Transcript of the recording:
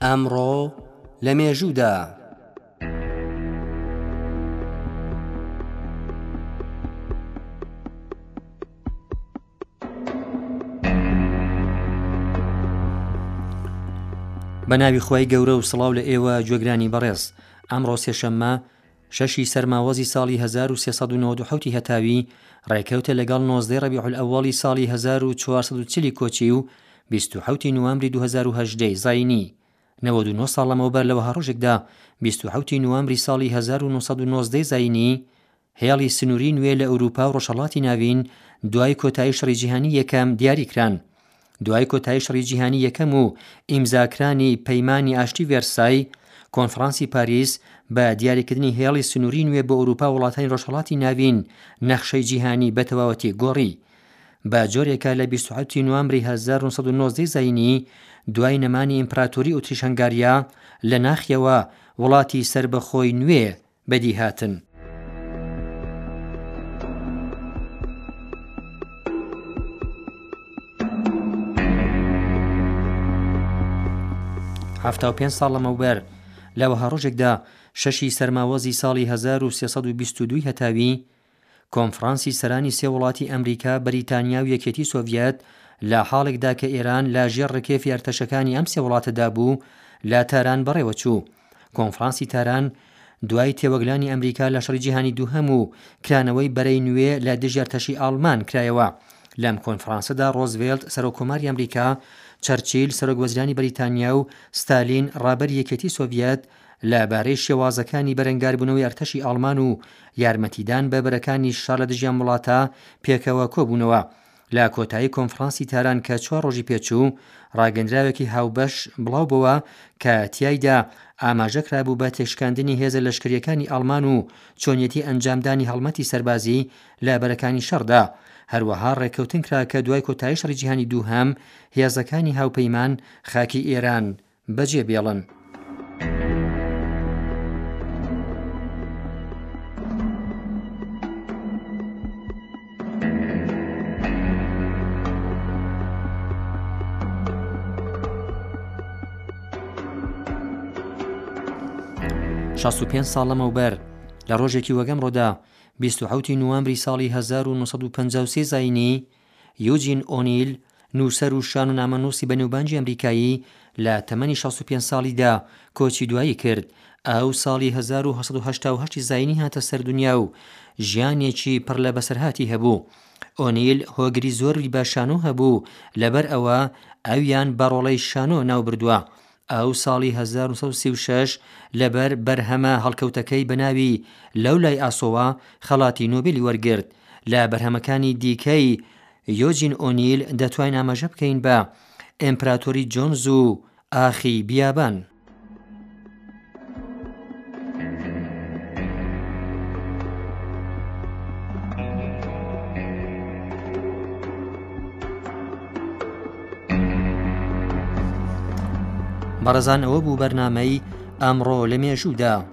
ئەمڕۆ لە مێژوودا بە ناوی خۆی گەورە و سڵاو لە ئێوە گوێگرانی بەڕێز. ئەمڕۆ سێشەممە 6 سەرماوەزی ساڵی 1397 هەتاوی ڕێکەوتە لەگەڵ 19 ڕەبیع الأوڵی ساڵی 1440 کۆچی و 27 نوامبری 2018 زاینی. 99 ساڵ لەمەوبەر لەوە هەڕۆژێکدا 27 نوامبری ساڵی 1990 زاینی هێڵی سنووری نوێ لە ئەوروپا و ڕۆژهەڵاتی ناوین دوای کۆتایی شەڕی جیهانی یەکەم دیاریکران. دوای کۆتایی شەڕی جیهانی یەکەم و ئیمزاکرانی پەیمانی ئاشتی ڤێرسای، کۆنفرانسی پاریس بە دیاریکردنی هێڵی سنووری نوێ بۆ ئەوروپا و وڵاتانی ڕۆژهەڵاتی ناوین نەخشەی جیهانی بە تەواوەتی گۆڕی. بە جۆرێکە لە 27 نوامبری 1990 زاینی دوای نەمانی ئیمپراتۆری ئۆتریش هەنگاریا لە ناخیەوە وڵاتی سربەخۆی نوێ بەدی هاتن. هەفتە و پێنج ساڵ لەمەوبەر لەوەها ڕۆژێکدا 6 سەرماوەزی ساڵی 1322 هەتاوی کۆنفرانسی سەرانی سێ وڵاتی ئەمریکا، بەریتانیا و یەکێتی سۆڤیەت لە حاڵێکدا کە ئێران لە ژێر ڕکێفی ئەرتەشەکانی ئەم سێ وڵاتەدا بوو لە تاران بەڕێوە چوو. کۆنفرانسی تاران دوای تێوەگلانی ئەمریکا لە شەڕی جیهانی دووهەم و کرانەوەی بەرەی نوێ لە دژی ئەرتەشی ئاڵمان کرایەوە. لەم کۆنفرانسەدا ڕۆزڤێلت سەرۆکۆماری ئەمریکا، چەرچیل سەرۆکوەزیرانی بەریتانیا و ستالین ڕابەری یەکێتی سۆڤیەت لەبارەی شێوازەکانی بەرەنگاربوونەوەی ئەرتەشی ئاڵمان و یارمەتیدان بە بەرەکانی شار لە دژیان وڵاتە پێکەوە کۆبوونەوە. لە کۆتایی کۆنفرانسی تاران کە 4 ڕۆژی پێچوو ڕاگەندراوێکی هاوبەش بڵاو بووە کە تیایدا ئاماژەکرابوو بە تێشکاندنی هێزە لەشکریەکانی ئاڵمان و چۆنیەتی ئەنجامدانی هەڵمەتی سەربازی لە بەرەکانی شەڕدا. هەروەها ڕێکەوتن کرا کە دوای کۆتایی شەڕی جیهانی دووهەم هێزەکانی هاوپەیمان خاکی ئێران بەجێ بێڵن. شەست و پێنج ساڵ لەمەوبەر لە ڕۆژێکی وەگەمڕۆدا 27 نوامبری ساڵی 1953 زاینی یوجین ئۆنیل، نووسەر و شان و نامەنووسی بەنێوبانجی ئەمریکایی لە تەمەنی 65 ساڵیدا کۆچی دوایی کرد. ئەو ساڵی 1988 زاینی هاتە سەر دنیا و ژیانێکی پڕ لە بەسەرهاتی هەبوو. ئۆنیل هۆگری زۆری بە شانۆ هەبوو، لەبەر ئەوە ئەویان بەڕۆڵەی شانۆ ناو بردووە. ئەو ساڵی 1936 لەبەر بەرهەمە هەڵکەوتەکەی بەناوی لەولای ئاسۆوە خەڵاتی نۆبێلی وەرگرت. لە بەرهەمەکانی دیکەی یۆجین ئۆنیل دەتوانین ئاماژە بکەین بە ئیمپراتۆری جۆنز و ئاخی بیابان. بەڕێزان، ئەوە بوو بەرنامەی ئەمڕۆ لە مێژوودا.